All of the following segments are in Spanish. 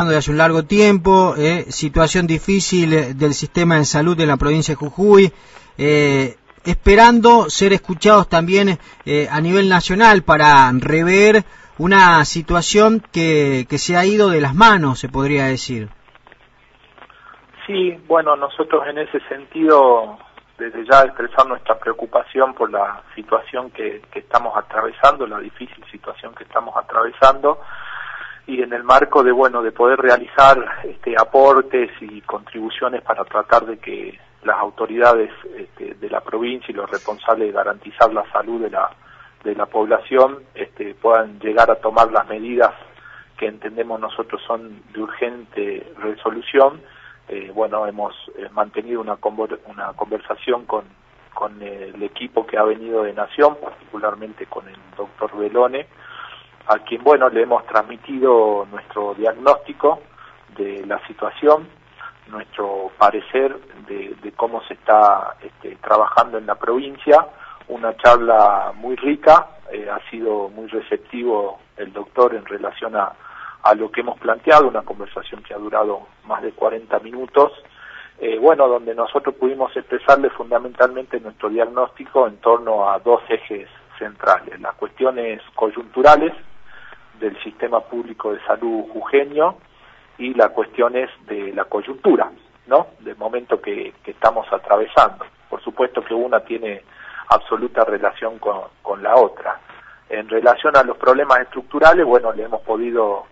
de hace un largo tiempo, situación difícil del sistema de salud en la provincia de Jujuy, esperando ser escuchados también a nivel nacional para rever una situación que se ha ido de las manos, se podría decir. Sí, bueno, nosotros en ese sentido, desde ya expresar nuestra preocupación por la situación que estamos atravesando, la difícil situación que estamos atravesando, y en el marco de poder realizar aportes y contribuciones para tratar de que las autoridades de la provincia y los responsables de garantizar la salud de la población puedan llegar a tomar las medidas que entendemos nosotros son de urgente resolución. Hemos mantenido una conversación con el equipo que ha venido de Nación, particularmente con el doctor Belone, a quien le hemos transmitido nuestro diagnóstico de la situación, nuestro parecer de cómo se está trabajando en la provincia. Una charla muy rica, ha sido muy receptivo el doctor en relación a lo que hemos planteado, una conversación que ha durado más de 40 minutos, donde nosotros pudimos expresarle fundamentalmente nuestro diagnóstico en torno a dos ejes centrales: las cuestiones coyunturales del sistema público de salud jujeño y las cuestiones de la coyuntura, ¿no?, del momento que estamos atravesando. Por supuesto que una tiene absoluta relación con la otra. En relación a los problemas estructurales, le hemos podido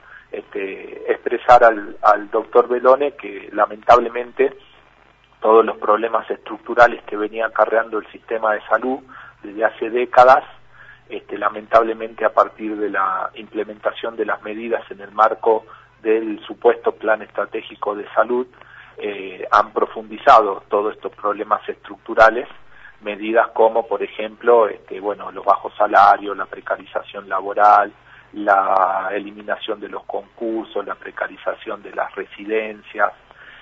expresar al doctor Belone que lamentablemente todos los problemas estructurales que venía acarreando el sistema de salud desde hace décadas, lamentablemente a partir de la implementación de las medidas en el marco del supuesto plan estratégico de salud, han profundizado todos estos problemas estructurales, medidas como por ejemplo los bajos salarios, la precarización laboral, la eliminación de los concursos, la precarización de las residencias,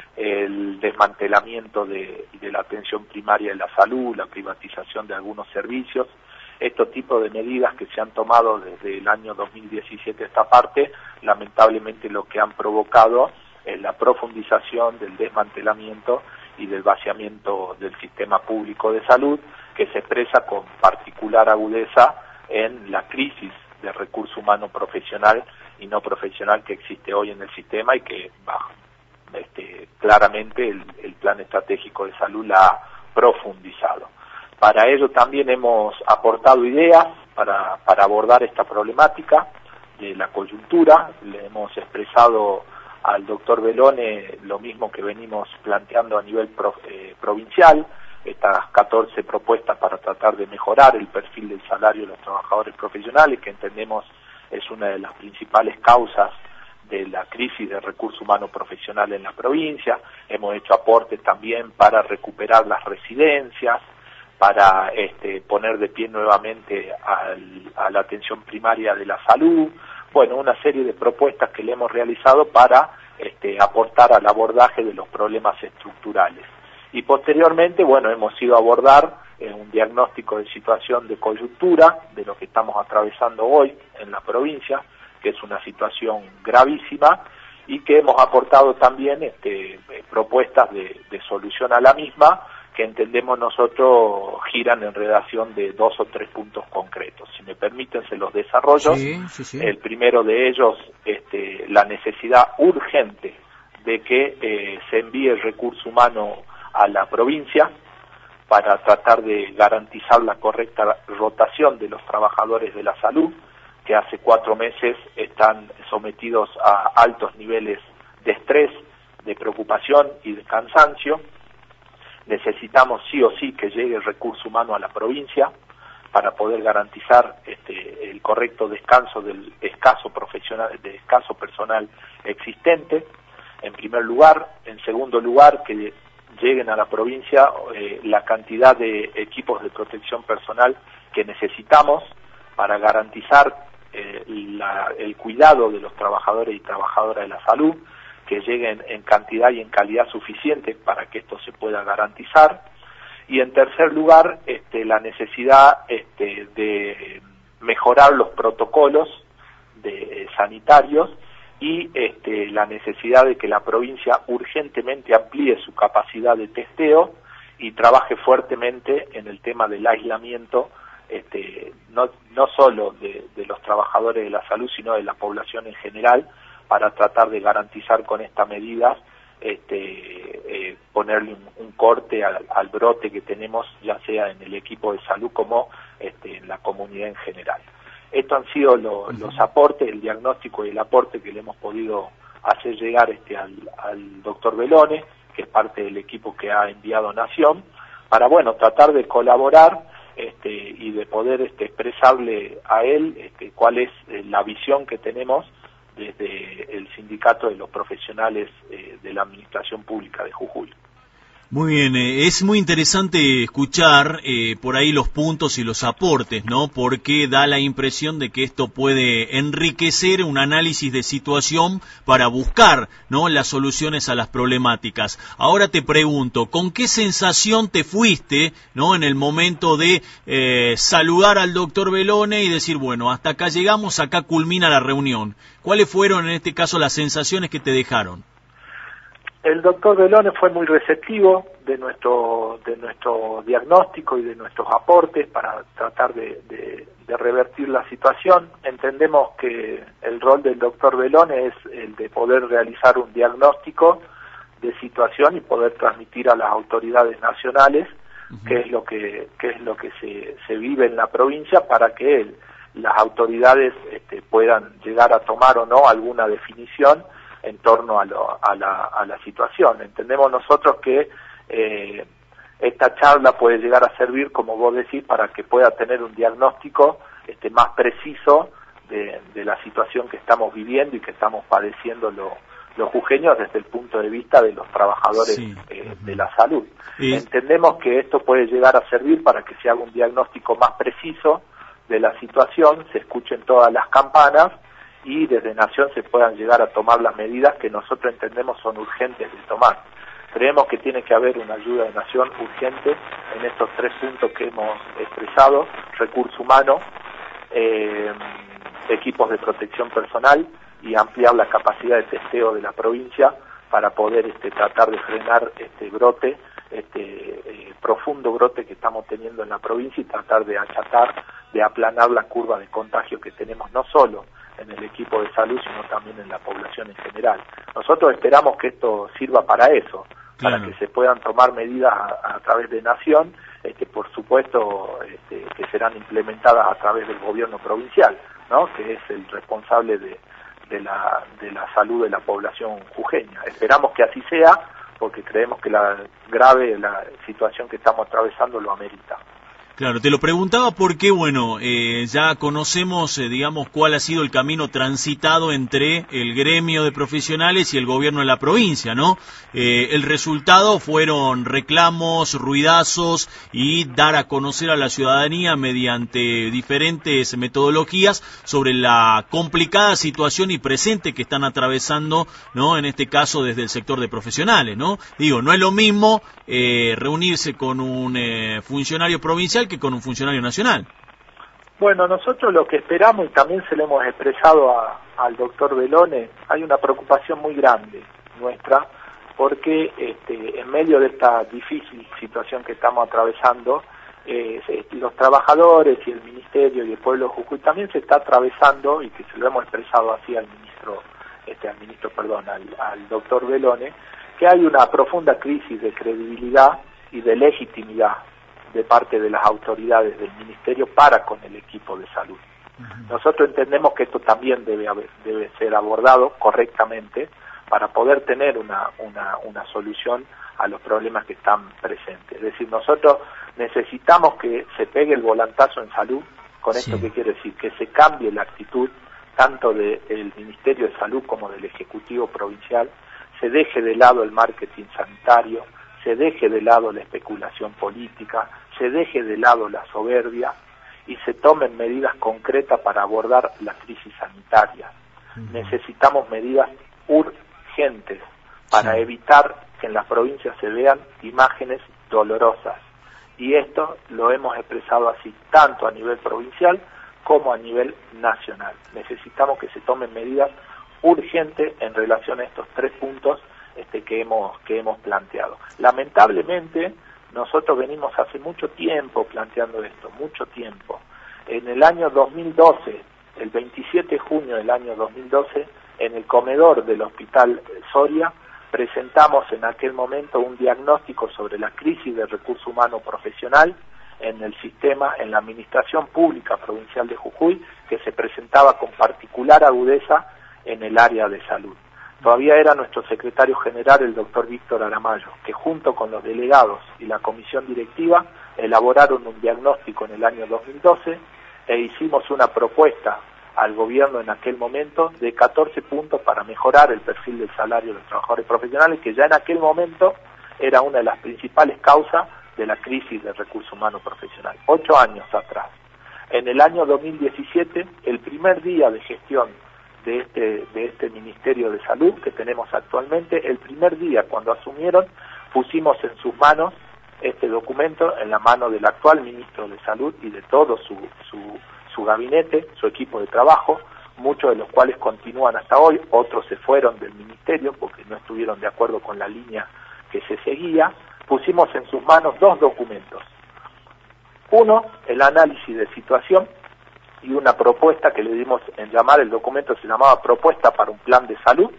el desmantelamiento de la atención primaria de la salud, la privatización de algunos servicios. Estos tipos de medidas que se han tomado desde el año 2017 a esta parte, lamentablemente lo que han provocado es la profundización del desmantelamiento y del vaciamiento del sistema público de salud, que se expresa con particular agudeza en la crisis de recurso humano profesional y no profesional que existe hoy en el sistema y que claramente el plan estratégico de salud la ha profundizado. Para ello también hemos aportado ideas para abordar esta problemática de la coyuntura. Le hemos expresado al doctor Belone lo mismo que venimos planteando a nivel provincial, estas 14 propuestas para tratar de mejorar el perfil del salario de los trabajadores profesionales, que entendemos es una de las principales causas de la crisis de recurso humano profesional en la provincia. Hemos hecho aportes también para recuperar las residencias, para poner de pie nuevamente a la atención primaria de la salud. Una serie de propuestas que le hemos realizado para aportar al abordaje de los problemas estructurales. Y posteriormente, hemos ido a abordar un diagnóstico de situación de coyuntura de lo que estamos atravesando hoy en la provincia, que es una situación gravísima, y que hemos aportado también propuestas de solución a la misma, que entendemos nosotros giran en relación de 2 o 3 puntos concretos. Si me permiten, se los desarrollo. Sí. El primero de ellos, la necesidad urgente de que se envíe el recurso humano a la provincia para tratar de garantizar la correcta rotación de los trabajadores de la salud, que hace 4 meses están sometidos a altos niveles de estrés, de preocupación y de cansancio. Necesitamos sí o sí que llegue el recurso humano a la provincia para poder garantizar el correcto descanso del escaso personal existente, en primer lugar. En segundo lugar, que lleguen a la provincia la cantidad de equipos de protección personal que necesitamos para garantizar el cuidado de los trabajadores y trabajadoras de la salud, que lleguen en cantidad y en calidad suficiente para que esto se pueda garantizar. Y en tercer lugar, la necesidad de mejorar los protocolos sanitarios y la necesidad de que la provincia urgentemente amplíe su capacidad de testeo y trabaje fuertemente en el tema del aislamiento, no solo de los trabajadores de la salud, sino de la población en general, para tratar de garantizar con esta medida ponerle un corte al brote que tenemos, ya sea en el equipo de salud como en la comunidad en general. Estos han sido los aportes, el diagnóstico y el aporte que le hemos podido hacer llegar al doctor Belone, que es parte del equipo que ha enviado Nación, para tratar de colaborar y de poder expresarle a él cuál es la visión que tenemos desde el Sindicato de los Profesionales de la Administración Pública de Jujuy. Muy bien, es muy interesante escuchar por ahí los puntos y los aportes, ¿no? Porque da la impresión de que esto puede enriquecer un análisis de situación para buscar, ¿no?, las soluciones a las problemáticas. Ahora te pregunto, ¿con qué sensación te fuiste, ¿no?, en el momento de saludar al doctor Belone y decir, bueno, hasta acá llegamos, acá culmina la reunión? ¿Cuáles fueron en este caso las sensaciones que te dejaron? El doctor Belone fue muy receptivo de nuestro diagnóstico y de nuestros aportes para tratar de revertir la situación. Entendemos que el rol del doctor Belone es el de poder realizar un diagnóstico de situación y poder transmitir a las autoridades nacionales qué es lo que se vive en la provincia, para que las autoridades puedan llegar a tomar o no alguna definición en torno a la situación. Entendemos nosotros que esta charla puede llegar a servir, como vos decís, para que pueda tener un diagnóstico más preciso de la situación que estamos viviendo y que estamos padeciendo los jujeños desde el punto de vista de los trabajadores de la salud. Entendemos que esto puede llegar a servir para que se haga un diagnóstico más preciso de la situación, se escuchen todas las campanas y desde Nación se puedan llegar a tomar las medidas que nosotros entendemos son urgentes de tomar. Creemos que tiene que haber una ayuda de Nación urgente en estos 3 puntos que hemos expresado: recurso humano, equipos de protección personal y ampliar la capacidad de testeo de la provincia para poder tratar de frenar este brote, profundo brote que estamos teniendo en la provincia, y tratar de achatar, de aplanar la curva de contagio que tenemos, no solo en el equipo de salud, sino también en la población en general. Nosotros esperamos que esto sirva para eso, para que se puedan tomar medidas a través de Nación, por supuesto que serán implementadas a través del gobierno provincial, ¿no?, que es el responsable de la salud de la población jujeña. Esperamos que así sea, porque creemos que la situación que estamos atravesando lo amerita. Claro, te lo preguntaba porque, ya conocemos, digamos, cuál ha sido el camino transitado entre el gremio de profesionales y el gobierno de la provincia, ¿no? El resultado fueron reclamos, ruidazos y dar a conocer a la ciudadanía mediante diferentes metodologías sobre la complicada situación y presente que están atravesando, ¿no?, en este caso desde el sector de profesionales, ¿no? Digo, no es lo mismo reunirse con un funcionario provincial que con un funcionario nacional. Bueno, nosotros lo que esperamos, y también se lo hemos expresado al doctor Belone, hay una preocupación muy grande nuestra, porque en medio de esta difícil situación que estamos atravesando, los trabajadores y el Ministerio y el pueblo de Jujuy también se está atravesando, y que se lo hemos expresado así al doctor Belone, que hay una profunda crisis de credibilidad y de legitimidad de parte de las autoridades del Ministerio para con el equipo de salud. Nosotros entendemos que esto también debe ser abordado correctamente para poder tener una solución a los problemas que están presentes. Es decir, nosotros necesitamos que se pegue el volantazo en salud. Con esto, ¿qué quiere decir? Que se cambie la actitud tanto del Ministerio de Salud como del Ejecutivo Provincial, se deje de lado el marketing sanitario, se deje de lado la especulación política, se deje de lado la soberbia y se tomen medidas concretas para abordar la crisis sanitaria. Necesitamos medidas urgentes para evitar que en las provincias se vean imágenes dolorosas. Y esto lo hemos expresado así, tanto a nivel provincial como a nivel nacional. Necesitamos que se tomen medidas urgente en relación a estos 3 puntos que hemos planteado. Lamentablemente, nosotros venimos hace mucho tiempo planteando esto, mucho tiempo. En el año 2012, el 27 de junio del año 2012, en el comedor del Hospital Soria, presentamos en aquel momento un diagnóstico sobre la crisis de recurso humano profesional en el sistema, en la Administración Pública Provincial de Jujuy, que se presentaba con particular agudeza en el área de salud. Todavía era nuestro secretario general, el doctor Víctor Aramayo, que junto con los delegados y la comisión directiva elaboraron un diagnóstico en el año 2012 e hicimos una propuesta al gobierno en aquel momento de 14 puntos para mejorar el perfil del salario de los trabajadores profesionales, que ya en aquel momento era una de las principales causas de la crisis del recurso humano profesional, 8 años atrás. En el año 2017, el primer día de gestión de este Ministerio de Salud que tenemos actualmente, el primer día cuando asumieron, pusimos en sus manos este documento, en la mano del actual Ministro de Salud y de todo su gabinete, su equipo de trabajo, muchos de los cuales continúan hasta hoy, otros se fueron del Ministerio porque no estuvieron de acuerdo con la línea que se seguía. Pusimos en sus manos 2 documentos. Uno, el análisis de situación, y una propuesta que le dimos en llamar, el documento se llamaba Propuesta para un Plan de Salud,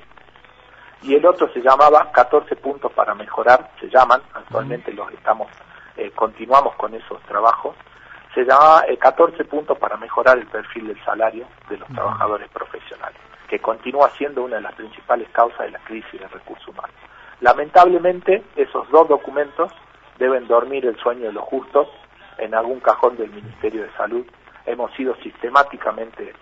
y el otro se llamaba 14 puntos para mejorar, se llaman, actualmente continuamos con esos trabajos, se llamaba 14 puntos para mejorar el perfil del salario de los trabajadores profesionales, que continúa siendo una de las principales causas de la crisis de recursos humanos. Lamentablemente, esos 2 documentos deben dormir el sueño de los justos en algún cajón del Ministerio de Salud. Hemos sido sistemáticamente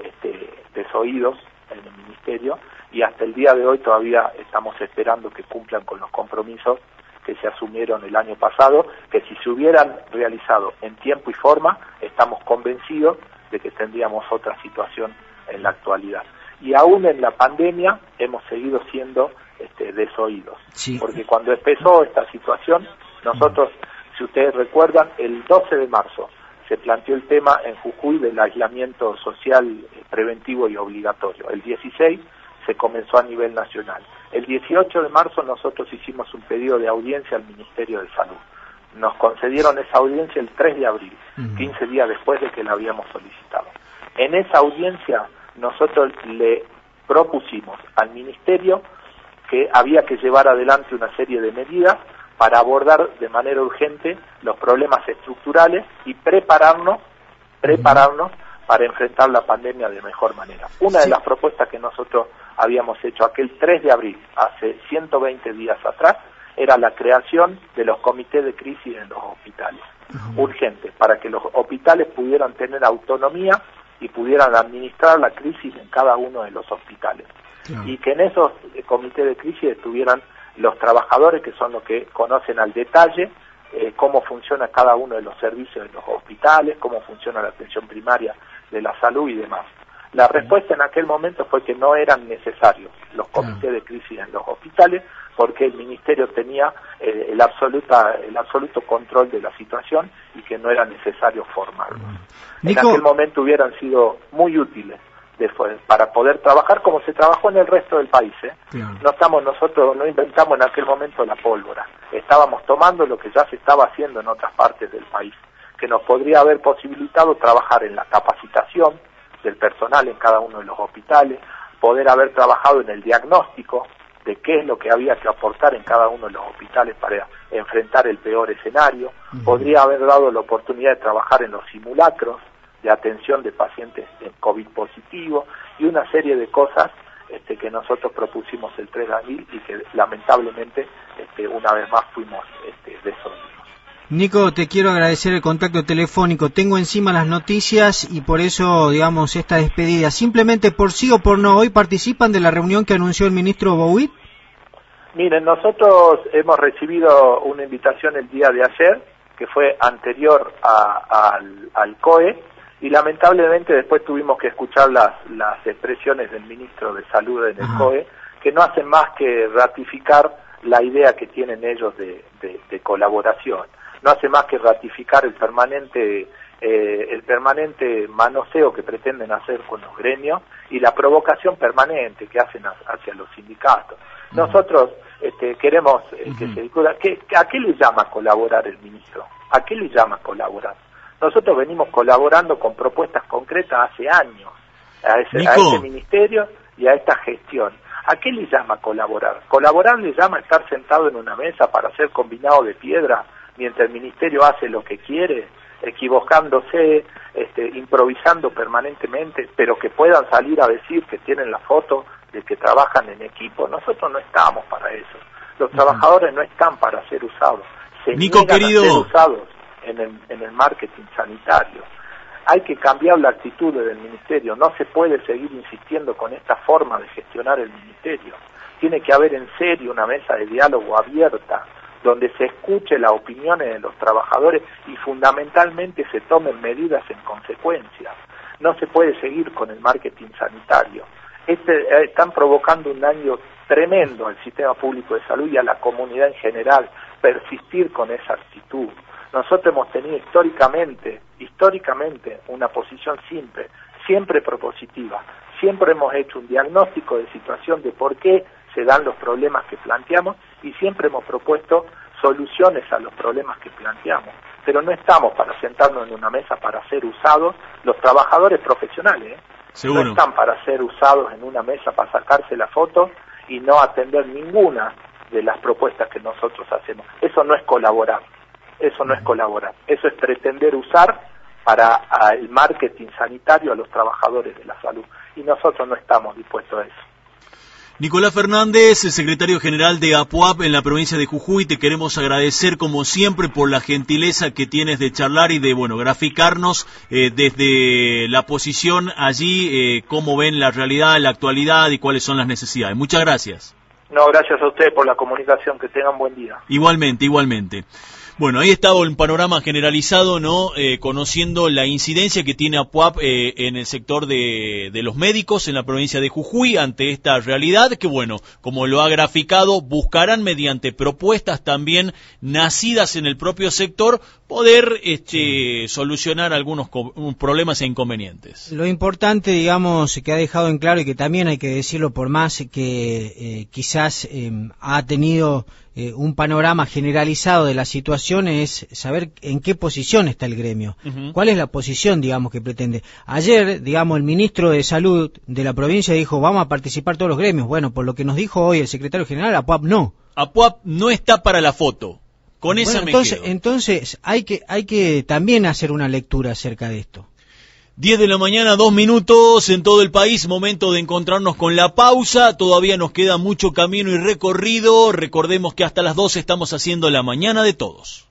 desoídos en el Ministerio y hasta el día de hoy todavía estamos esperando que cumplan con los compromisos que se asumieron el año pasado, que si se hubieran realizado en tiempo y forma, estamos convencidos de que tendríamos otra situación en la actualidad. Y aún en la pandemia hemos seguido siendo desoídos, sí. Porque cuando empezó esta situación, nosotros, si ustedes recuerdan, el 12 de marzo se planteó el tema en Jujuy del aislamiento social preventivo y obligatorio. El 16 se comenzó a nivel nacional. El 18 de marzo nosotros hicimos un pedido de audiencia al Ministerio de Salud. Nos concedieron esa audiencia el 3 de abril, 15 días después de que la habíamos solicitado. En esa audiencia nosotros le propusimos al Ministerio que había que llevar adelante una serie de medidas para abordar de manera urgente los problemas estructurales y prepararnos para enfrentar la pandemia de mejor manera. Una de las propuestas que nosotros habíamos hecho aquel 3 de abril, hace 120 días atrás, era la creación de los comités de crisis en los hospitales, urgentes, para que los hospitales pudieran tener autonomía y pudieran administrar la crisis en cada uno de los hospitales. Y que en esos comités de crisis estuvieran los trabajadores, que son los que conocen al detalle cómo funciona cada uno de los servicios de los hospitales, cómo funciona la atención primaria de la salud y demás. La respuesta en aquel momento fue que no eran necesarios los comités de crisis en los hospitales, porque el Ministerio tenía el absoluto control de la situación y que no era necesario formarlos. Nico, en aquel momento hubieran sido muy útiles para poder trabajar como se trabajó en el resto del país. Nosotros no inventamos en aquel momento la pólvora, estábamos tomando lo que ya se estaba haciendo en otras partes del país, que nos podría haber posibilitado trabajar en la capacitación del personal en cada uno de los hospitales, poder haber trabajado en el diagnóstico de qué es lo que había que aportar en cada uno de los hospitales para enfrentar el peor escenario, podría haber dado la oportunidad de trabajar en los simulacros de atención de pacientes en COVID positivo y una serie de cosas que nosotros propusimos el 3 de abril y que lamentablemente una vez más fuimos desoídos. Nico, te quiero agradecer el contacto telefónico. Tengo encima las noticias y por eso, digamos, esta despedida. Simplemente por sí o por no, ¿hoy participan de la reunión que anunció el ministro Bouit? Miren, nosotros hemos recibido una invitación el día de ayer, que fue anterior al COE, y lamentablemente después tuvimos que escuchar las expresiones del ministro de Salud en el COE, que no hacen más que ratificar la idea que tienen ellos de colaboración. No hace más que ratificar el permanente el permanente manoseo que pretenden hacer con los gremios y la provocación permanente que hacen hacia los sindicatos. Nosotros queremos que se discuta, ¿a qué le llama colaborar el ministro? ¿A qué le llama colaborar? Nosotros venimos colaborando con propuestas concretas hace años a ese ministerio y a esta gestión. ¿A qué le llama colaborar? Colaborar le llama estar sentado en una mesa para hacer combinado de piedra mientras el ministerio hace lo que quiere, equivocándose, improvisando permanentemente, pero que puedan salir a decir que tienen la foto de que trabajan en equipo. Nosotros no estamos para eso. Los trabajadores no están para ser usados. Se Nico, niegan querido, a ser usados en el marketing sanitario. Hay que cambiar la actitud del ministerio. No se puede seguir insistiendo con esta forma de gestionar el ministerio. Tiene que haber en serio una mesa de diálogo abierta, donde se escuche las opiniones de los trabajadores y fundamentalmente se tomen medidas en consecuencia. No se puede seguir con el marketing sanitario. Están provocando un daño tremendo al sistema público de salud y a la comunidad en general, persistir con esa actitud. Nosotros hemos tenido históricamente una posición siempre propositiva. Siempre hemos hecho un diagnóstico de situación de por qué se dan los problemas que planteamos y siempre hemos propuesto soluciones a los problemas que planteamos. Pero no estamos para sentarnos en una mesa para ser usados los trabajadores profesionales, Seguro. No están para ser usados en una mesa para sacarse la foto y no atender ninguna de las propuestas que nosotros hacemos. Eso no es colaborar. Eso es pretender usar para el marketing sanitario a los trabajadores de la salud. Y nosotros no estamos dispuestos a eso. Nicolás Fernández, el secretario general de APUAP en la provincia de Jujuy, te queremos agradecer como siempre por la gentileza que tienes de charlar y de, graficarnos desde la posición allí, cómo ven la realidad, la actualidad y cuáles son las necesidades. Muchas gracias. No, gracias a ustedes por la comunicación, que tengan buen día. Igualmente. Bueno, ahí estaba un panorama generalizado, ¿no? Conociendo la incidencia que tiene APUAP en el sector de los médicos en la provincia de Jujuy ante esta realidad que, como lo ha graficado, buscarán mediante propuestas también nacidas en el propio sector poder solucionar algunos problemas e inconvenientes. Lo importante, que ha dejado en claro y que también hay que decirlo por más que quizás ha tenido un panorama generalizado de la situación es saber en qué posición está el gremio. ¿Cuál es la posición, que pretende? Ayer, el ministro de Salud de la provincia dijo, vamos a participar todos los gremios. Bueno, por lo que nos dijo hoy el secretario general, APUAP no. APUAP no está para la foto. Con esa me quedo. Entonces hay que también hacer una lectura acerca de esto. 10 de la mañana, 2 minutos en todo el país, momento de encontrarnos con la pausa, todavía nos queda mucho camino y recorrido, recordemos que hasta las 12 estamos haciendo la mañana de todos.